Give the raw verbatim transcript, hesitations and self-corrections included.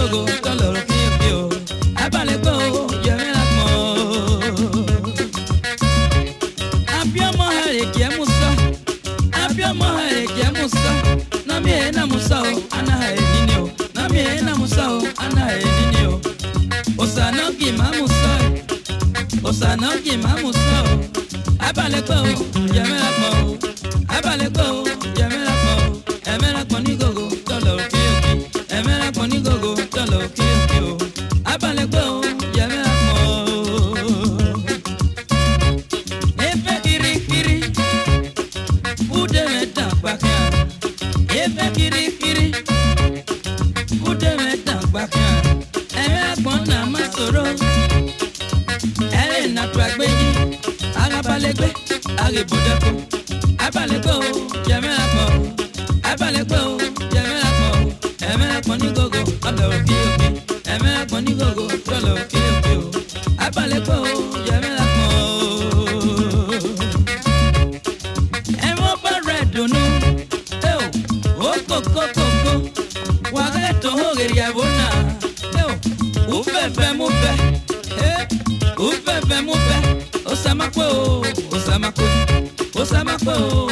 gogo, tolo kio kio. Abale go, yeme la mo. Abia mo hare kia musa, abia mo hare kia musa. Na mi na musa o, ana hare ninyo. Na mi na musa o, ana hare ninyo. Osana ki mamusa, osana ki mamusa. Abale go, yeme la mo. Abale go, yeme la mo. Eme la koni gogo, tolo kio kio. Eme la koni gogo, tolo kio kio. Abale go, yeme la mo. Efe kiri kiri, ude me tambaka. Efe kiri kiri, ude me tambaka. Eme la kona masoro, ele na twagbeji. Agabale gbe, age bodako. Abale go, yeme la mo. Abale go, yeme la mo. Eme la koni gogo, tolo kio kio. Eme la koni gogo, tolo kio kio. Abale go, yeme la mo. Emo barredo no, eo, oko koko koko. Wageto hogeri abona, eo, ufefe mufe, eh, ufefe mufe. Osamakwe o, osamakwe, osamakwe o.